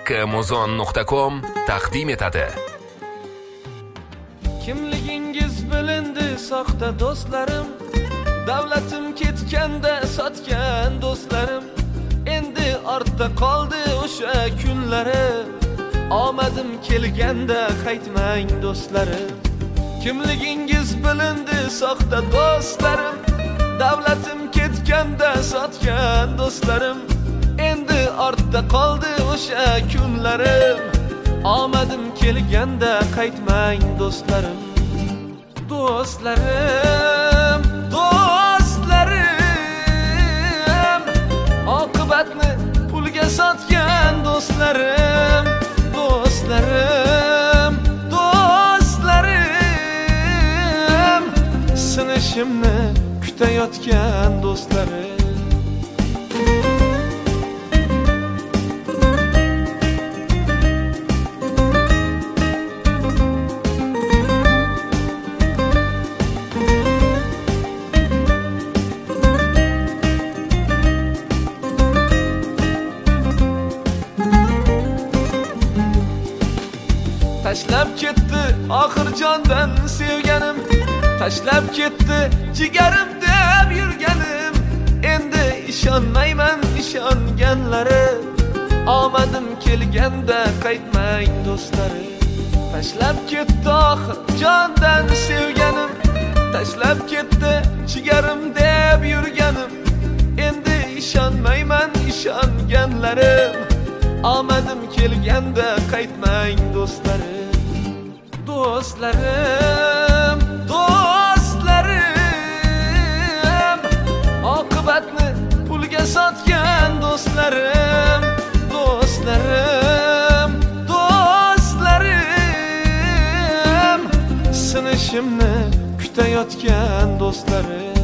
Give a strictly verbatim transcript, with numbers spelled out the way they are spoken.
Amazon nuqta com taqdim etadi. Kimligingiz bilindi soxta do'stlarim, davlatim ketganda sotgan do'stlarim, endi ortda qoldi o'sha kunlari. Omadim kelganda qaytmang do'stlarim. Kimligingiz bilindi soxta do'stlarim, davlatim ketganda sotgan do'stlarim, endi ortda qoldi o'sha kunlarim. Omadim kelganda qaytmang do'stlarim. Do'stlarim, do'stlarim, oqibatni pulga sotgan do'stlarim. Do'stlarim, do'stlarim, sinishimni kutayotgan do'stlarim. Tashlab ketdi oxir jondan sevganim, tashlab ketdi jigarim deb yurganim. Endi ishonmayman ishonganlari, omadim kelganda qaytmang do'stlarim. Tashlab ketdi oxir jondan sevganim, tashlab ketdi jigarim deb yurganim. Endi ishonmayman ishonganlarim, omadim kelganda qaytmang do'stlarim. Do'stlarim, do'stlarim, oqibatni pulga sotgan do'stlarim. Do'stlarim, do'stlarim, sinishimni kutayotgan do'stlarim.